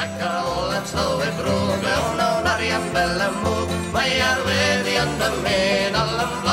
Vaikka olen slået bror, on arian bella muu, mä järvedi andan meen alla